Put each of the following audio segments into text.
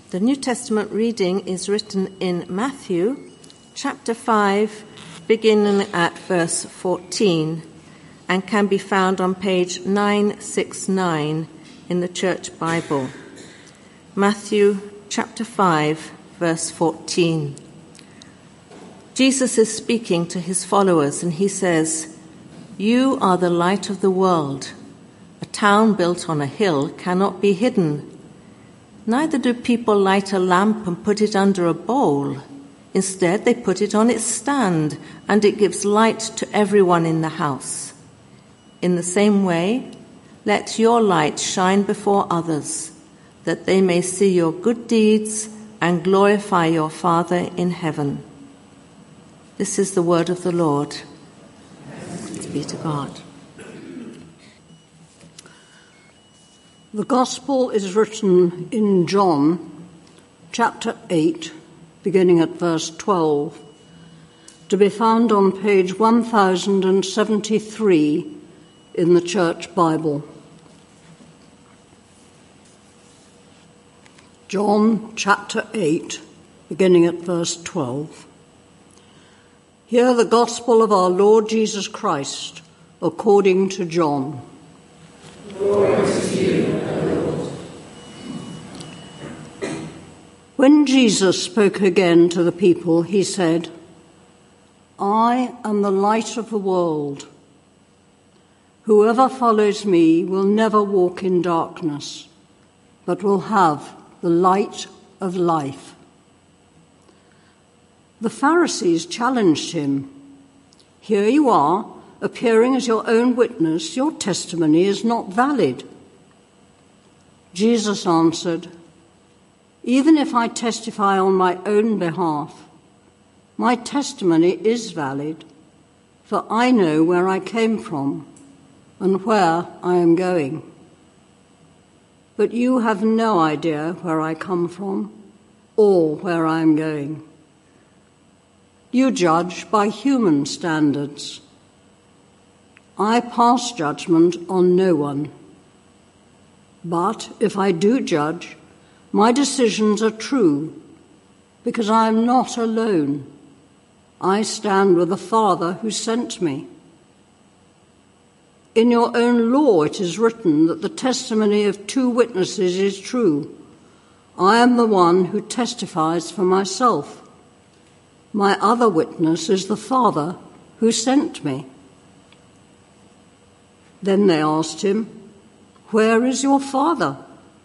The New Testament reading is written in Matthew chapter 5, beginning at verse 14, and can be found on page 969 in the Church Bible. Matthew chapter 5, verse 14. Jesus is speaking to his followers, and he says, "You are the light of the world. A town built on a hill cannot be hidden. Neither do people light a lamp and put it under a bowl. Instead, they put it on its stand, and it gives light to everyone in the house. In the same way, let your light shine before others, that they may see your good deeds and glorify your Father in heaven." This is the word of the Lord. Thanks be to God. The Gospel is written in John chapter 8, beginning at verse 12, to be found on page 1073 in the Church Bible. John chapter 8, beginning at verse 12. Hear the Gospel of our Lord Jesus Christ according to John. Glory to you, O Lord. When Jesus spoke again to the people, he said, "I am the light of the world. Whoever follows me will never walk in darkness, but will have the light of life." The Pharisees challenged him. "Here you are, appearing as your own witness. Your testimony is not valid." Jesus answered, "Even if I testify on my own behalf, my testimony is valid, for I know where I came from and where I am going. But you have no idea where I come from or where I am going. You judge by human standards. I pass judgment on no one. But if I do judge, my decisions are true, because I am not alone. I stand with the Father who sent me. In your own law it is written that the testimony of two witnesses is true. I am the one who testifies for myself. My other witness is the Father who sent me." Then they asked him, "Where is your Father?"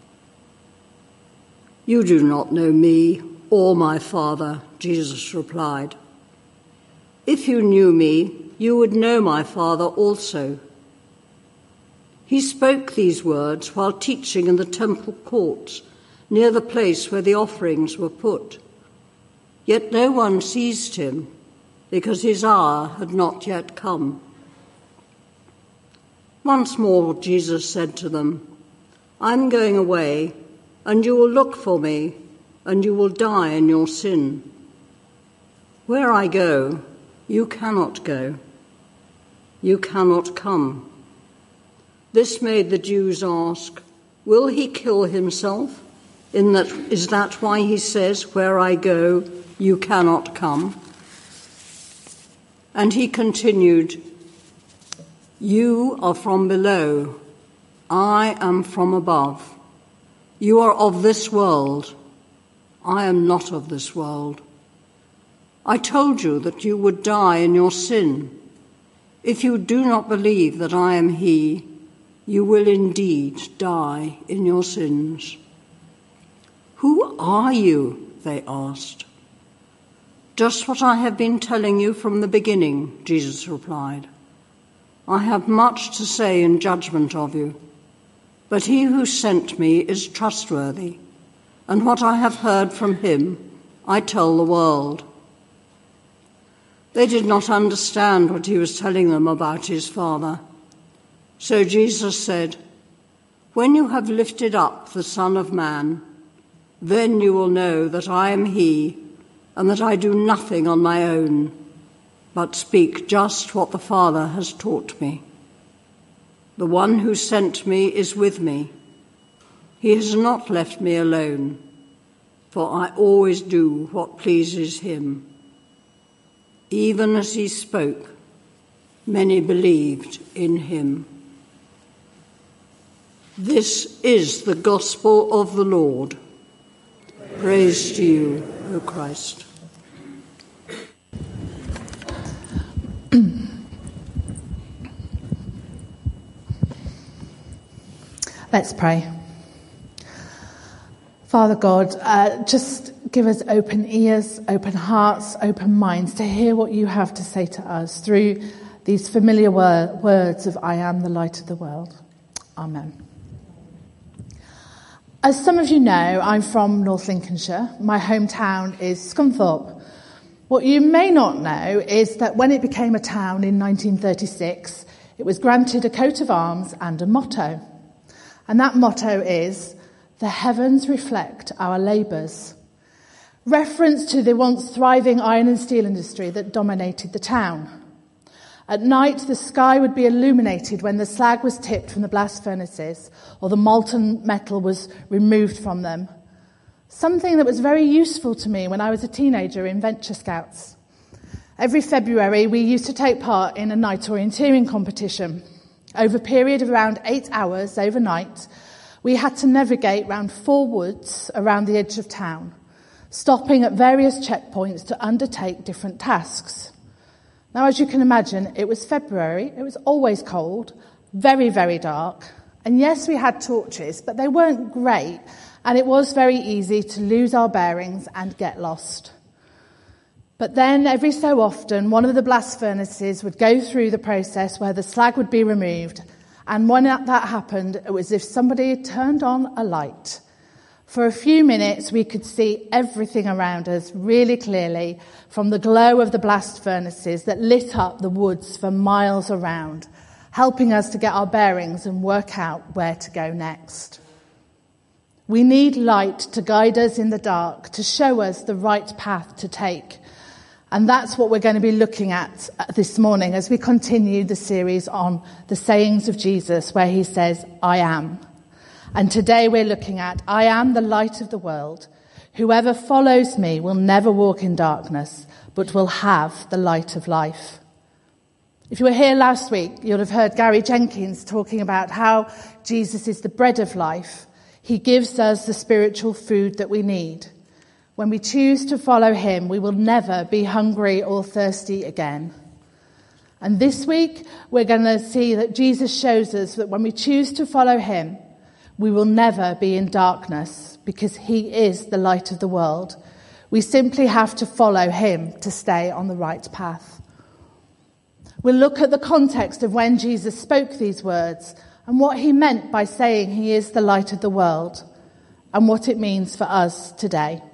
"You do not know me or my Father," Jesus replied. "If you knew me, you would know my Father also." He spoke these words while teaching in the temple courts, near the place where the offerings were put. Yet no one seized him, because his hour had not yet come. Once more Jesus said to them, "I'm going away, and you will look for me, and you will die in your sin. Where I go, you cannot go. You cannot come." This made the Jews ask, "Will he kill himself? Is that why he says, 'Where I go, you cannot come'?" And he continued, "You are from below, I am from above. You are of this world, I am not of this world. I told you that you would die in your sin. If you do not believe that I am he, you will indeed die in your sins." "Who are you?" they asked. "Just what I have been telling you from the beginning," Jesus replied. "I have much to say in judgment of you, but he who sent me is trustworthy, and what I have heard from him I tell the world." They did not understand what he was telling them about his Father. So Jesus said, "When you have lifted up the Son of Man, then you will know that I am he, and that I do nothing on my own, but speak just what the Father has taught me. The one who sent me is with me. He has not left me alone, for I always do what pleases him." Even as he spoke, many believed in him. This is the gospel of the Lord. Praise to you, O Christ. Let's pray. Father God, just give us open ears, open hearts, open minds to hear what you have to say to us through these familiar words of "I am the light of the world." Amen. As some of you know, I'm from North Lincolnshire. My hometown is Scunthorpe. What you may not know is that when it became a town in 1936, it was granted a coat of arms and a motto. And that motto is, "The heavens reflect our labours." Reference to the once thriving iron and steel industry that dominated the town. At night, the sky would be illuminated when the slag was tipped from the blast furnaces or the molten metal was removed from them. Something that was very useful to me when I was a teenager in Venture Scouts. Every February, we used to take part in a night orienteering competition. Over a period of around 8 hours overnight, we had to navigate round 4 woods around the edge of town, stopping at various checkpoints to undertake different tasks. Now, as you can imagine, it was February, it was always cold, very, very dark, and yes, we had torches, but they weren't great, and it was very easy to lose our bearings and get lost. But then, every so often, one of the blast furnaces would go through the process where the slag would be removed, and when that happened, it was as if somebody had turned on a light. For a few minutes, we could see everything around us really clearly from the glow of the blast furnaces that lit up the woods for miles around, helping us to get our bearings and work out where to go next. We need light to guide us in the dark, to show us the right path to take. And that's what we're going to be looking at this morning as we continue the series on the sayings of Jesus, where he says, "I am." And today we're looking at, "I am the light of the world. Whoever follows me will never walk in darkness, but will have the light of life." If you were here last week, you'll have heard Gary Jenkins talking about how Jesus is the bread of life. He gives us the spiritual food that we need. When we choose to follow him, we will never be hungry or thirsty again. And this week, we're going to see that Jesus shows us that when we choose to follow him, we will never be in darkness because he is the light of the world. We simply have to follow him to stay on the right path. We'll look at the context of when Jesus spoke these words and what he meant by saying he is the light of the world and what it means for us today.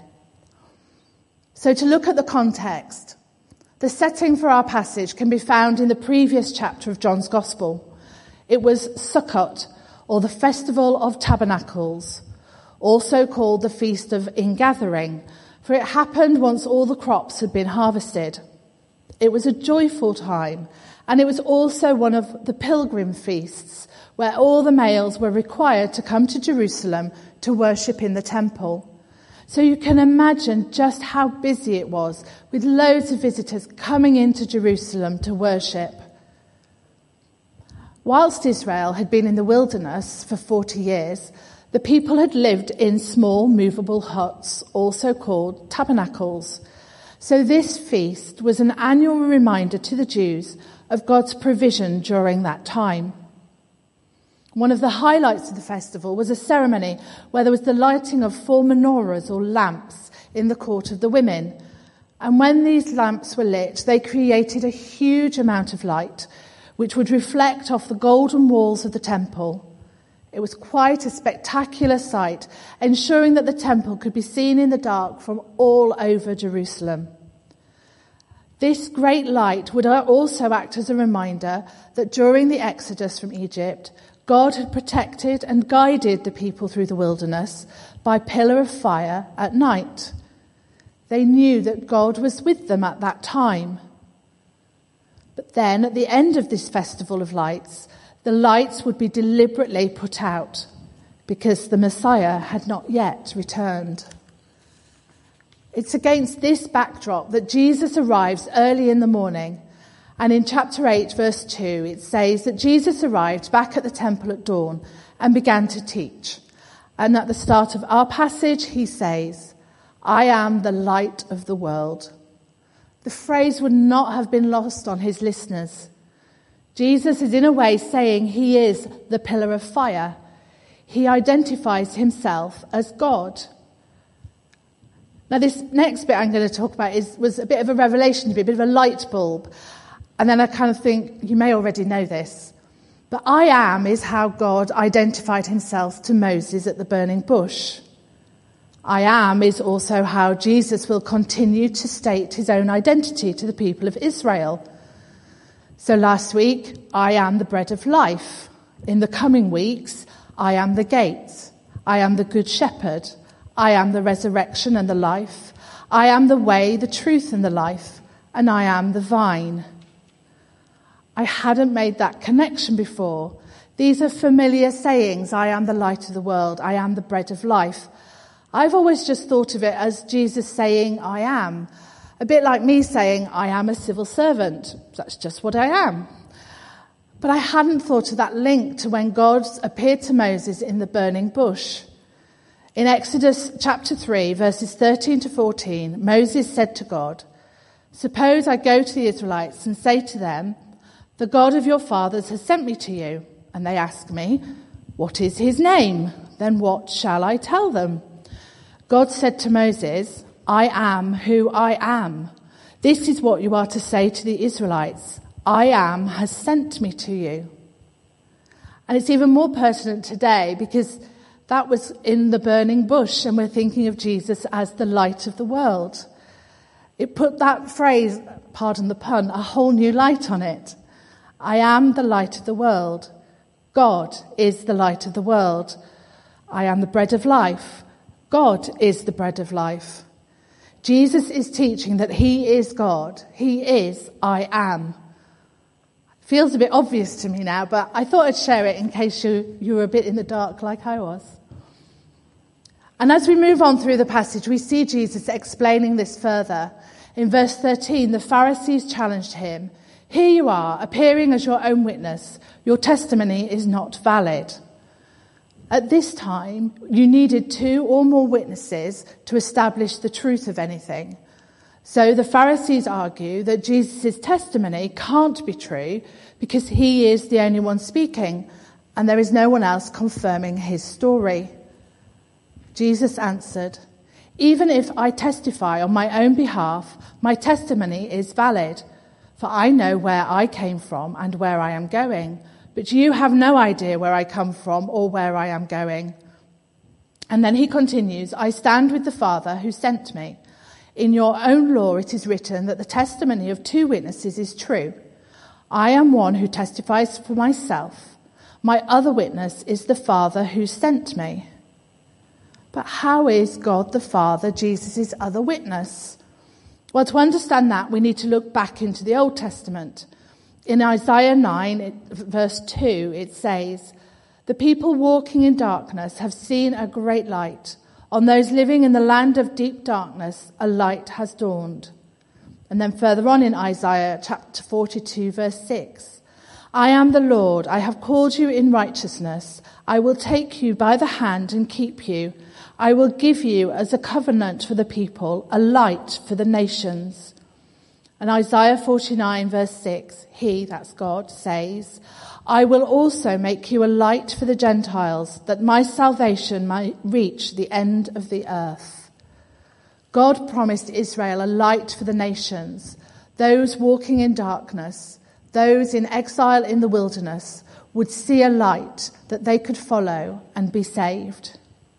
So to look at the context, the setting for our passage can be found in the previous chapter of John's Gospel. It was Sukkot, or the Festival of Tabernacles, also called the Feast of Ingathering, for it happened once all the crops had been harvested. It was a joyful time, and it was also one of the pilgrim feasts, where all the males were required to come to Jerusalem to worship in the temple. So you can imagine just how busy it was, with loads of visitors coming into Jerusalem to worship. Whilst Israel had been in the wilderness for 40 years, the people had lived in small movable huts, also called tabernacles. So this feast was an annual reminder to the Jews of God's provision during that time. One of the highlights of the festival was a ceremony where there was the lighting of 4 menorahs or lamps in the court of the women. And when these lamps were lit, they created a huge amount of light, which would reflect off the golden walls of the temple. It was quite a spectacular sight, ensuring that the temple could be seen in the dark from all over Jerusalem. This great light would also act as a reminder that during the Exodus from Egypt, God had protected and guided the people through the wilderness by a pillar of fire at night. They knew that God was with them at that time. But then, at the end of this festival of lights, the lights would be deliberately put out because the Messiah had not yet returned. It's against this backdrop that Jesus arrives early in the morning. And in chapter 8, verse 2, it says that Jesus arrived back at the temple at dawn and began to teach. And at the start of our passage, he says, "I am the light of the world." The phrase would not have been lost on his listeners. Jesus is in a way saying he is the pillar of fire. He identifies himself as God. Now, this next bit I'm going to talk about was a bit of a revelation to me, a bit of a light bulb. And then I kind of think, you may already know this. But I am is how God identified himself to Moses at the burning bush. I am is also how Jesus will continue to state his own identity to the people of Israel. So last week, I am the bread of life. In the coming weeks, I am the gate. I am the good shepherd. I am the resurrection and the life. I am the way, the truth and the life. And I am the vine. I hadn't made that connection before. These are familiar sayings. I am the light of the world. I am the bread of life. I've always just thought of it as Jesus saying, I am. A bit like me saying, I am a civil servant. That's just what I am. But I hadn't thought of that link to when God appeared to Moses in the burning bush. In Exodus chapter 3, verses 13 to 14, Moses said to God, "Suppose I go to the Israelites and say to them, 'The God of your fathers has sent me to you.' And they ask me, 'What is his name?' Then what shall I tell them?" God said to Moses, "I am who I am. This is what you are to say to the Israelites. I am has sent me to you." And it's even more pertinent today because that was in the burning bush and we're thinking of Jesus as the light of the world. It put that phrase, pardon the pun, a whole new light on it. I am the light of the world. God is the light of the world. I am the bread of life. God is the bread of life. Jesus is teaching that he is God. He is I am. Feels a bit obvious to me now, but I thought I'd share it in case you were a bit in the dark like I was. And as we move on through the passage, we see Jesus explaining this further. In verse 13, the Pharisees challenged him. "Here you are, appearing as your own witness. Your testimony is not valid." At this time, you needed 2 or more witnesses to establish the truth of anything. So the Pharisees argue that Jesus' testimony can't be true because he is the only one speaking and there is no one else confirming his story. Jesus answered, "Even if I testify on my own behalf, my testimony is valid, for I know where I came from and where I am going, but you have no idea where I come from or where I am going." And then he continues, "I stand with the Father who sent me. In your own law it is written that the testimony of 2 witnesses is true. I am one who testifies for myself. My other witness is the Father who sent me." But how is God the Father Jesus' other witness? Well, to understand that, we need to look back into the Old Testament. In Isaiah 9, verse 2, it says, "The people walking in darkness have seen a great light. On those living in the land of deep darkness, a light has dawned." And then further on in Isaiah chapter 42, verse 6, "I am the Lord, I have called you in righteousness. I will take you by the hand and keep you. I will give you as a covenant for the people, a light for the nations." And Isaiah 49, verse 6, he, that's God, says, "I will also make you a light for the Gentiles, that my salvation might reach the end of the earth." God promised Israel a light for the nations. Those walking in darkness, those in exile in the wilderness, would see a light that they could follow and be saved.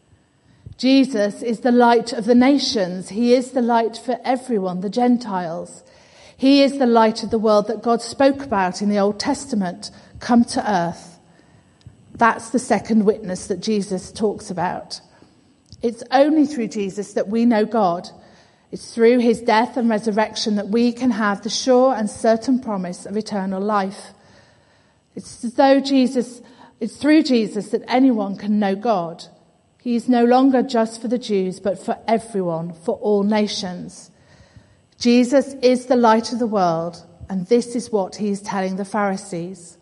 Jesus is the light of the nations. He is the light for everyone, the Gentiles. He is the light of the world that God spoke about in the Old Testament, come to earth. That's the second witness that Jesus talks about. It's only through Jesus that we know God. It's through his death and resurrection that we can have the sure and certain promise of eternal life. It's through Jesus that anyone can know God. He is no longer just for the Jews, but for everyone, for all nations. Jesus is the light of the world, and this is what he is telling the Pharisees.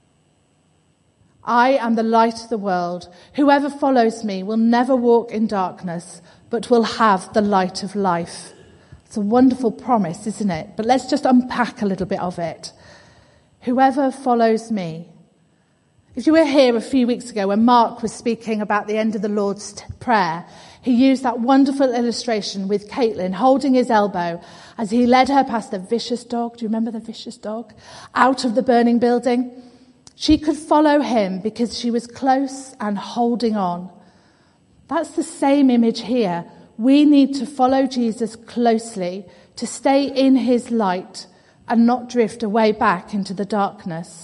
I am the light of the world. Whoever follows me will never walk in darkness, but will have the light of life. It's a wonderful promise, isn't it? But let's just unpack a little bit of it. Whoever follows me. If you were here a few weeks ago when Mark was speaking about the end of the Lord's Prayer, he used that wonderful illustration with Caitlin holding his elbow as he led her past the vicious dog. Do you remember the vicious dog? Out of the burning building. She could follow him because she was close and holding on. That's the same image here. We need to follow Jesus closely to stay in his light and not drift away back into the darkness.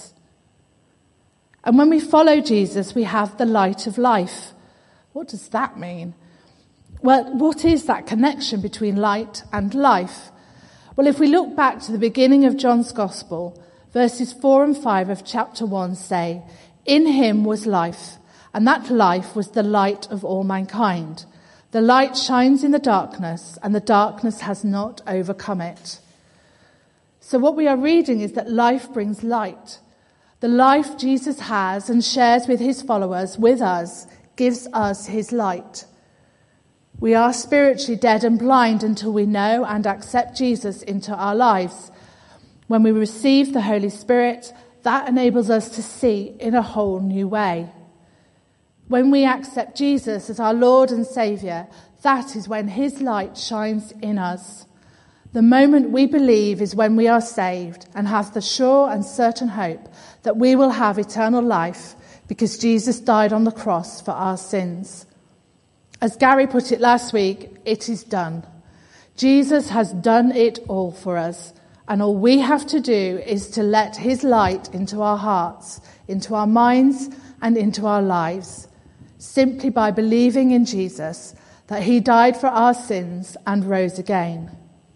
And when we follow Jesus, we have the light of life. What does that mean? Well, what is that connection between light and life? Well, if we look back to the beginning of John's Gospel, verses 4 and 5 of chapter 1 say, "In him was life, and that life was the light of all mankind. The light shines in the darkness, and the darkness has not overcome it." So what we are reading is that life brings light. The life Jesus has and shares with his followers, with us, gives us his light. We are spiritually dead and blind until we know and accept Jesus into our lives. When we receive the Holy Spirit, that enables us to see in a whole new way. When we accept Jesus as our Lord and Saviour, that is when his light shines in us. The moment we believe is when we are saved and have the sure and certain hope that we will have eternal life because Jesus died on the cross for our sins. As Gary put it last week, it is done. Jesus has done it all for us, and all we have to do is to let his light into our hearts, into our minds, and into our lives, simply by believing in Jesus, that he died for our sins and rose again.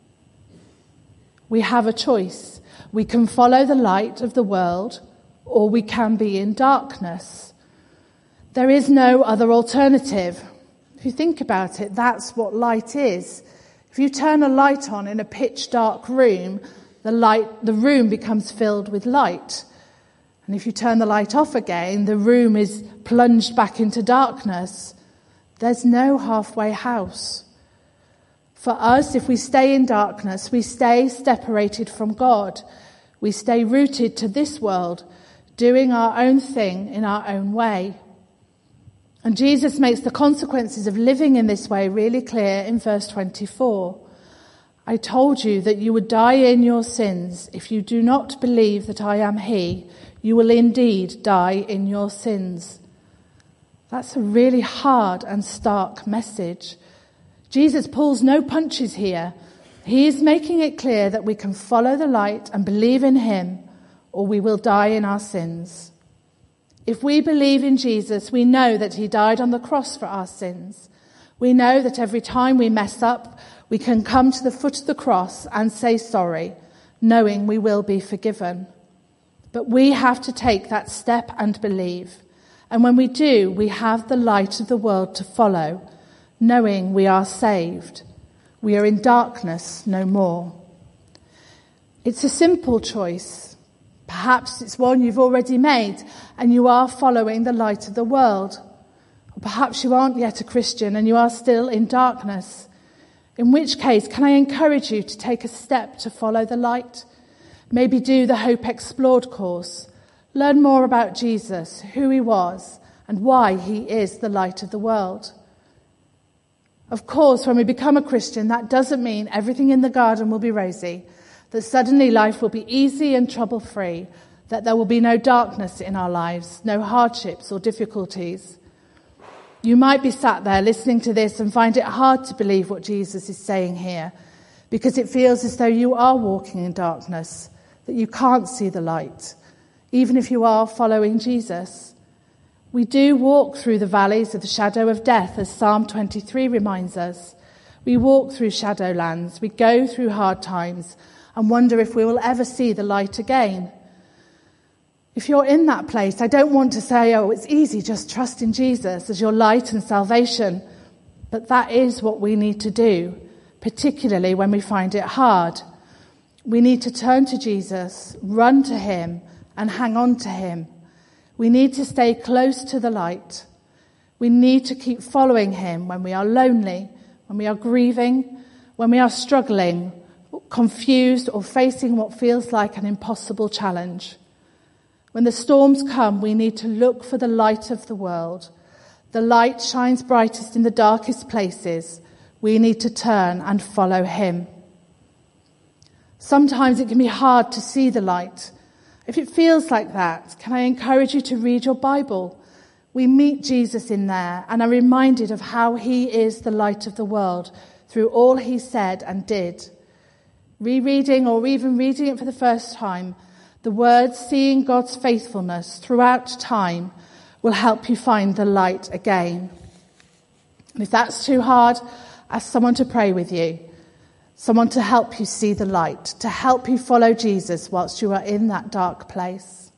We have a choice. We can follow the light of the world, or we can be in darkness. There is no other alternative. If you think about it, that's what light is. If you turn a light on in a pitch dark room, the room becomes filled with light. And if you turn the light off again, the room is plunged back into darkness. There's no halfway house. For us, if we stay in darkness, we stay separated from God. We stay rooted to this world, doing our own thing in our own way. And Jesus makes the consequences of living in this way really clear in verse 24. "I told you that you would die in your sins. If you do not believe that I am he, you will indeed die in your sins." That's a really hard and stark message. Jesus pulls no punches here. He is making it clear that we can follow the light and believe in him, or we will die in our sins. If we believe in Jesus, we know that he died on the cross for our sins. We know that every time we mess up, we can come to the foot of the cross and say sorry, knowing we will be forgiven. But we have to take that step and believe. And when we do, we have the light of the world to follow, knowing we are saved. We are in darkness no more. It's a simple choice. Perhaps it's one you've already made and you are following the light of the world. Or perhaps you aren't yet a Christian and you are still in darkness. In which case, can I encourage you to take a step to follow the light? Maybe do the Hope Explored course. Learn more about Jesus, who he was, and why he is the light of the world. Of course, when we become a Christian, that doesn't mean everything in the garden will be rosy, that suddenly life will be easy and trouble-free, that there will be no darkness in our lives, no hardships or difficulties. You might be sat there listening to this and find it hard to believe what Jesus is saying here, because it feels as though you are walking in darkness, that you can't see the light, even if you are following Jesus. We do walk through the valleys of the shadow of death, as Psalm 23 reminds us. We walk through shadowlands, we go through hard times, and wonder if we will ever see the light again. If you're in that place, I don't want to say, oh, it's easy, just trust in Jesus as your light and salvation. But that is what we need to do, particularly when we find it hard. We need to turn to Jesus, run to him, and hang on to him. We need to stay close to the light. We need to keep following him when we are lonely, when we are grieving, when we are struggling, confused, or facing what feels like an impossible challenge. When the storms come, we need to look for the light of the world. The light shines brightest in the darkest places. We need to turn and follow him. Sometimes it can be hard to see the light. If it feels like that, can I encourage you to read your Bible? We meet Jesus in there and are reminded of how he is the light of the world through all he said and did. Rereading or even reading it for the first time, the words seeing God's faithfulness throughout time will help you find the light again. And if that's too hard, ask someone to pray with you, someone to help you see the light, to help you follow Jesus whilst you are in that dark place.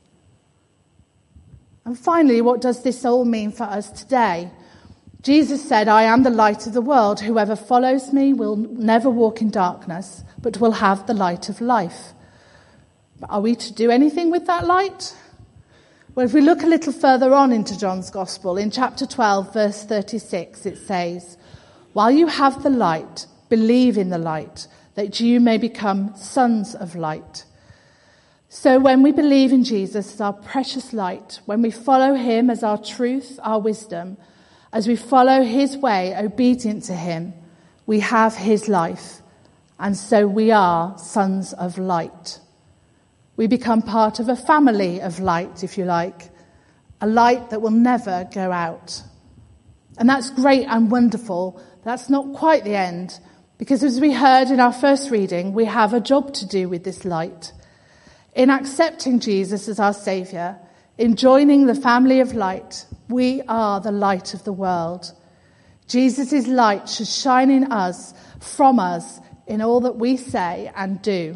And finally, what does this all mean for us today? Jesus said, I am the light of the world. Whoever follows me will never walk in darkness, but will have the light of life. But are we to do anything with that light? Well, if we look a little further on into John's Gospel, in chapter 12, verse 36, it says, while you have the light, believe in the light, that you may become sons of light. So when we believe in Jesus as our precious light, when we follow him as our truth, our wisdom, as we follow his way, obedient to him, we have his life. And so we are sons of light. We become part of a family of light, if you like, a light that will never go out. And that's great and wonderful. That's not quite the end, because as we heard in our first reading, we have a job to do with this light. In accepting Jesus as our Saviour, in joining the family of light, we are the light of the world. Jesus' light should shine in us, from us, in all that we say and do.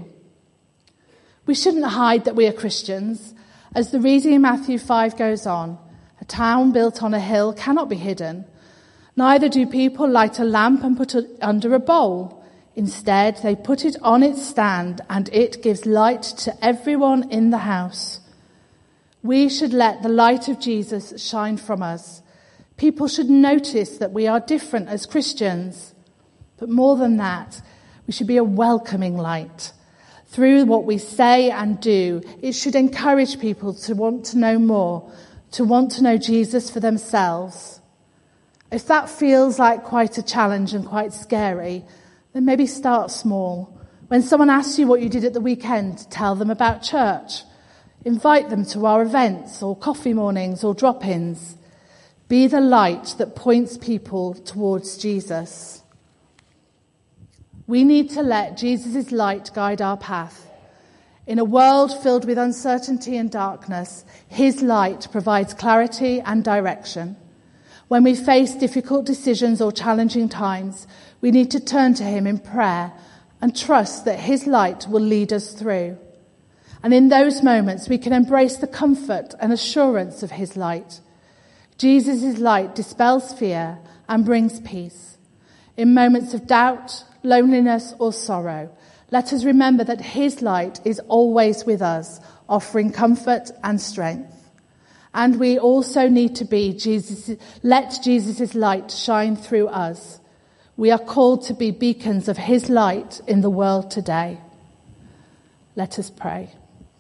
We shouldn't hide that we are Christians. As the reading in Matthew 5 goes on, a town built on a hill cannot be hidden. Neither do people light a lamp and put it under a bowl. Instead, they put it on its stand, and it gives light to everyone in the house. We should let the light of Jesus shine from us. People should notice that we are different as Christians. But more than that, we should be a welcoming light. Through what we say and do, it should encourage people to want to know more, to want to know Jesus for themselves. If that feels like quite a challenge and quite scary, then maybe start small. When someone asks you what you did at the weekend, tell them about church. Invite them to our events or coffee mornings or drop-ins. Be the light that points people towards Jesus. We need to let Jesus' light guide our path. In a world filled with uncertainty and darkness, his light provides clarity and direction. When we face difficult decisions or challenging times, we need to turn to him in prayer and trust that his light will lead us through. And in those moments, we can embrace the comfort and assurance of his light. Jesus' light dispels fear and brings peace. In moments of doubt, loneliness, or sorrow, let us remember that his light is always with us, offering comfort and strength. And we also need to let Jesus' light shine through us. We are called to be beacons of his light in the world today. Let us pray.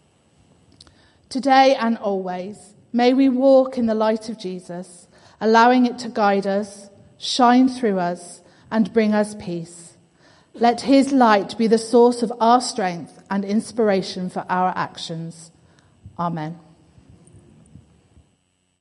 Today and always, may we walk in the light of Jesus, allowing it to guide us, shine through us, and bring us peace. Let his light be the source of our strength and inspiration for our actions. Amen.